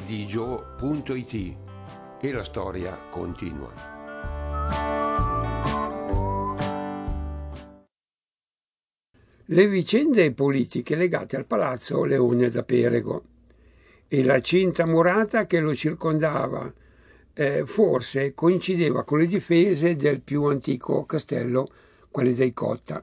www.digio.it e la storia continua. Le vicende politiche legate al Palazzo Leone da Perego e la cinta murata che lo circondava forse coincideva con le difese del più antico castello, quelli dei Cotta.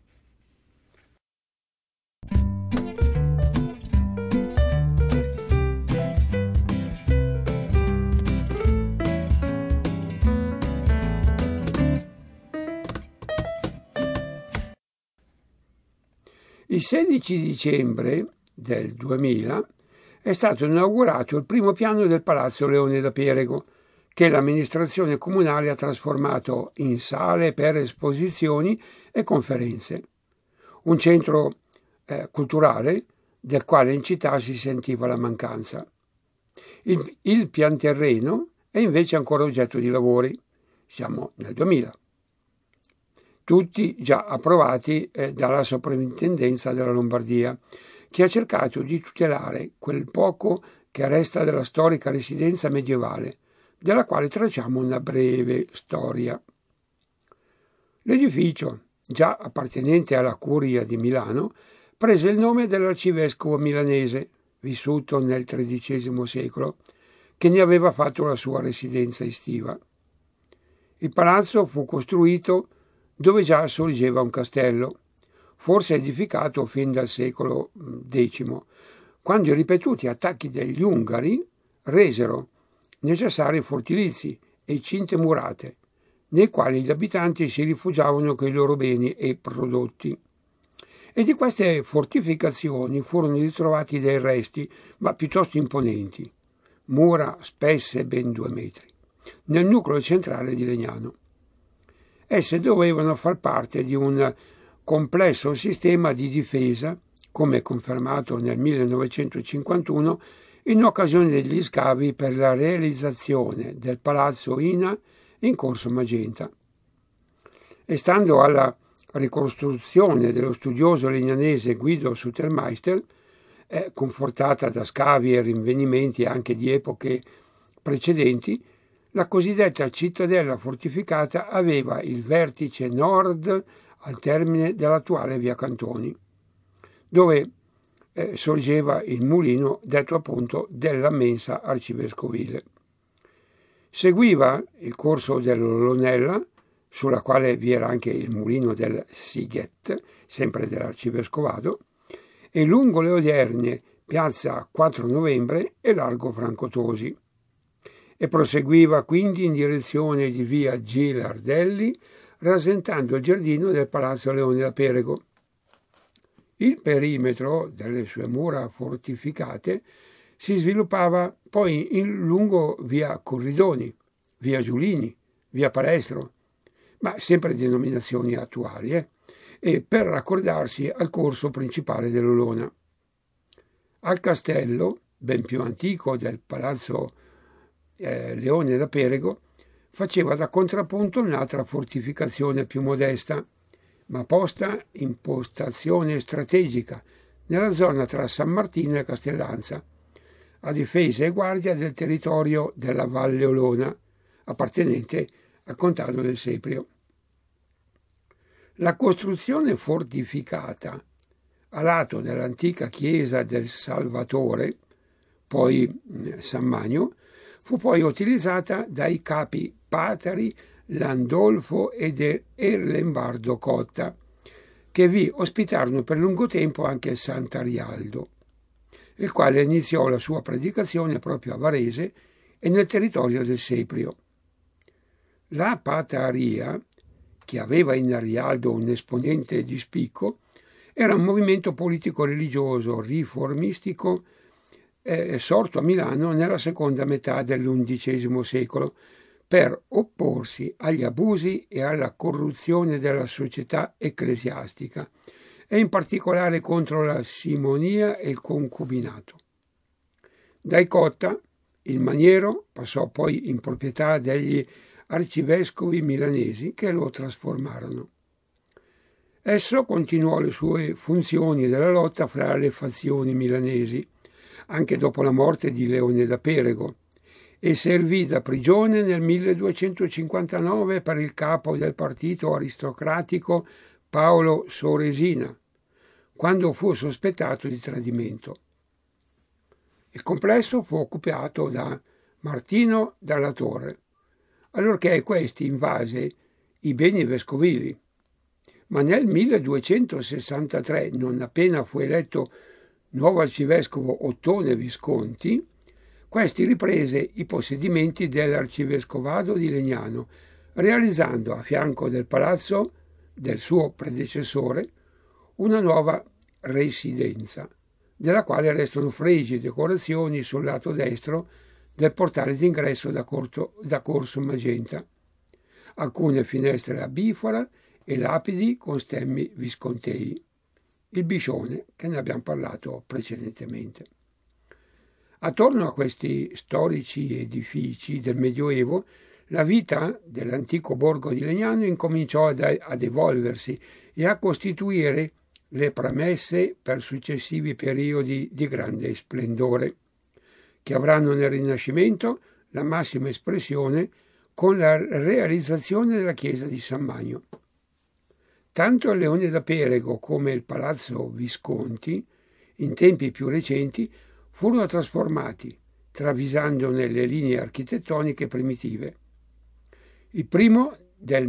Il 16 dicembre del 2000 è stato inaugurato il primo piano del Palazzo Leone da Perego, che l'amministrazione comunale ha trasformato in sale per esposizioni e conferenze. Un centro culturale del quale in città si sentiva la mancanza. Il pianterreno è invece ancora oggetto di lavori. Siamo nel 2000. Tutti già approvati dalla Soprintendenza della Lombardia, che ha cercato di tutelare quel poco che resta della storica residenza medievale, della quale tracciamo una breve storia. L'edificio, già appartenente alla Curia di Milano, prese il nome dell'arcivescovo milanese, vissuto nel XIII secolo, che ne aveva fatto la sua residenza estiva. Il palazzo fu costruito dove già sorgeva un castello, forse edificato fin dal secolo X, quando i ripetuti attacchi degli Ungari resero necessari fortilizi e cinte murate, nei quali gli abitanti si rifugiavano con i loro beni e prodotti. E di queste fortificazioni furono ritrovati dei resti, ma piuttosto imponenti, mura spesse ben 2 metri, nel nucleo centrale di Legnano. Esse dovevano far parte di un complesso sistema di difesa, come confermato nel 1951 in occasione degli scavi per la realizzazione del Palazzo Ina in Corso Magenta. E stando alla ricostruzione dello studioso legnanese Guido Sutermeister, confortata da scavi e rinvenimenti anche di epoche precedenti, la cosiddetta cittadella fortificata aveva il vertice nord al termine dell'attuale via Cantoni, dove sorgeva il mulino detto appunto della mensa arcivescovile. Seguiva il corso dell'Olonella, sulla quale vi era anche il mulino del Sighet, sempre dell'arcivescovado, e lungo le odierne piazza 4 novembre e largo Franco Tosi. E proseguiva quindi in direzione di via Gilardelli, rasentando il giardino del Palazzo Leone da Perego. Il perimetro delle sue mura fortificate si sviluppava poi lungo via Corridoni, via Giulini, via Palestro, ma sempre denominazioni attuali, e per raccordarsi al corso principale dell'Olona. Al castello, ben più antico del Palazzo Leone da Perego, faceva da contrappunto un'altra fortificazione più modesta, ma posta in postazione strategica nella zona tra San Martino e Castellanza, a difesa e guardia del territorio della Valle Olona, appartenente al contado del Seprio. La costruzione fortificata a lato dell'antica chiesa del Salvatore, poi San Magno, fu poi utilizzata dai capi Patari, Landolfo ed Erlembardo Cotta, che vi ospitarono per lungo tempo anche Sant'Arialdo, il quale iniziò la sua predicazione proprio a Varese e nel territorio del Seprio. La Pataria, che aveva in Arialdo un esponente di spicco, era un movimento politico-religioso riformistico sorto a Milano nella seconda metà dell'XI secolo per opporsi agli abusi e alla corruzione della società ecclesiastica e in particolare contro la simonia e il concubinato. Dai Cotta il maniero passò poi in proprietà degli arcivescovi milanesi che lo trasformarono. Esso continuò le sue funzioni della lotta fra le fazioni milanesi, anche dopo la morte di Leone da Perego, e servì da prigione nel 1259 per il capo del partito aristocratico Paolo Soresina, quando fu sospettato di tradimento. Il complesso fu occupato da Martino dalla Torre, allorché questi invase i beni vescovili. Ma nel 1263, non appena fu eletto nuovo arcivescovo Ottone Visconti, questi riprese i possedimenti dell'arcivescovado di Legnano, realizzando a fianco del palazzo del suo predecessore una nuova residenza, della quale restano fregi e decorazioni sul lato destro del portale d'ingresso da Corso Magenta, alcune finestre a bifora e lapidi con stemmi viscontei. Il Biscione, che ne abbiamo parlato precedentemente. Attorno a questi storici edifici del Medioevo, la vita dell'antico borgo di Legnano incominciò ad evolversi e a costituire le premesse per successivi periodi di grande splendore, che avranno nel Rinascimento la massima espressione con la realizzazione della chiesa di San Magno. Tanto il Leone da Perego come il Palazzo Visconti, in tempi più recenti, furono trasformati, travisandone le linee architettoniche primitive. Il primo del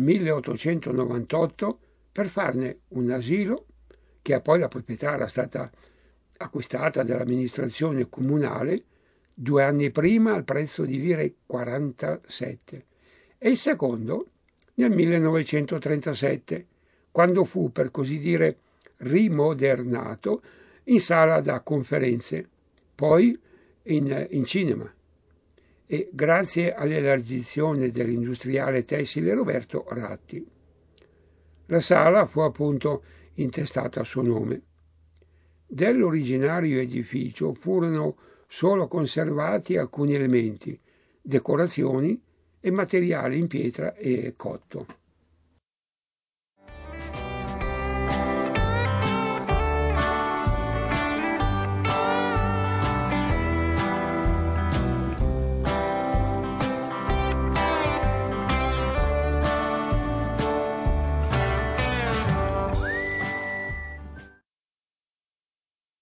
1898 per farne un asilo, che poi la proprietà era stata acquistata dall'amministrazione comunale 2 anni prima al prezzo di lire 47, e il secondo nel 1937, quando fu, per così dire, rimodernato in sala da conferenze, poi in cinema, e grazie all'elargizione dell'industriale tessile Roberto Ratti. La sala fu appunto intestata a suo nome. Dell'originario edificio furono solo conservati alcuni elementi, decorazioni e materiali in pietra e cotto.